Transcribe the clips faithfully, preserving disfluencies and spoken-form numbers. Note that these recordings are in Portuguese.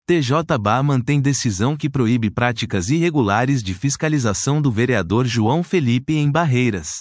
T J B A mantém decisão que proíbe práticas irregulares de fiscalização do vereador João Felipe em Barreiras.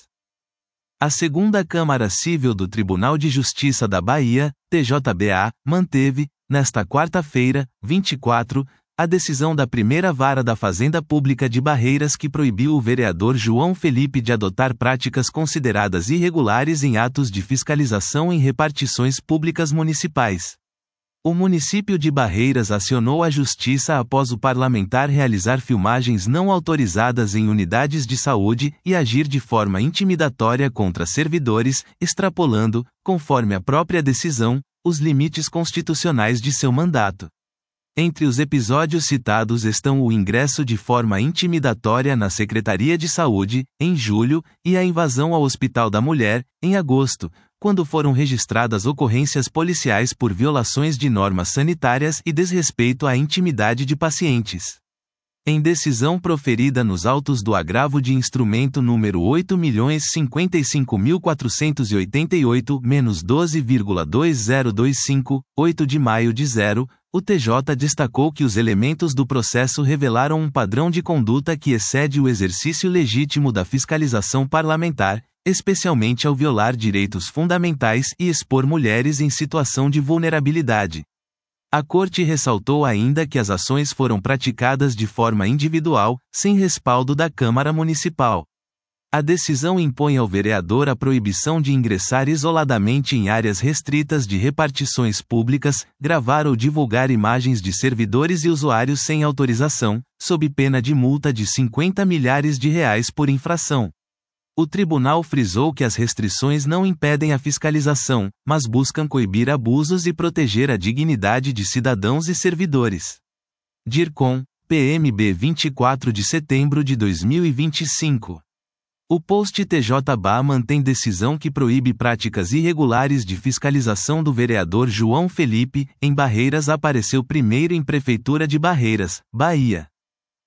A segunda Câmara Civil do Tribunal de Justiça da Bahia, T J B A, manteve, nesta quarta-feira, vinte e quatro, a decisão da primeira vara da Fazenda Pública de Barreiras que proibiu o vereador João Felipe de adotar práticas consideradas irregulares em atos de fiscalização em repartições públicas municipais. O município de Barreiras acionou a Justiça após o parlamentar realizar filmagens não autorizadas em unidades de saúde e agir de forma intimidatória contra servidores, extrapolando, conforme a própria decisão, os limites constitucionais de seu mandato. Entre os episódios citados estão o ingresso de forma intimidatória na Secretaria de Saúde, em julho, e a invasão ao Hospital da Mulher, em agosto, quando foram registradas ocorrências policiais por violações de normas sanitárias e desrespeito à intimidade de pacientes. Em decisão proferida nos autos do agravo de instrumento número oito milhões cinquenta e cinco mil quatrocentos e oitenta e oito doze vírgula dois zero dois cinco, oito de maio de zero, o T J destacou que os elementos do processo revelaram um padrão de conduta que excede o exercício legítimo da fiscalização parlamentar, especialmente ao violar direitos fundamentais e expor mulheres em situação de vulnerabilidade. A Corte ressaltou ainda que as ações foram praticadas de forma individual, sem respaldo da Câmara Municipal. A decisão impõe ao vereador a proibição de ingressar isoladamente em áreas restritas de repartições públicas, gravar ou divulgar imagens de servidores e usuários sem autorização, sob pena de multa de cinquenta milhares de reais por infração. O tribunal frisou que as restrições não impedem a fiscalização, mas buscam coibir abusos e proteger a dignidade de cidadãos e servidores. DIRCOM, P M B vinte e quatro de setembro de dois mil e vinte e cinco. O post T J B A mantém decisão que proíbe práticas irregulares de fiscalização do vereador João Felipe, em Barreiras apareceu primeiro em Prefeitura de Barreiras, Bahia.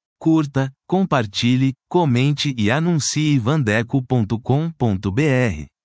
Curta, compartilhe, comente e anuncie vandeco ponto com ponto br.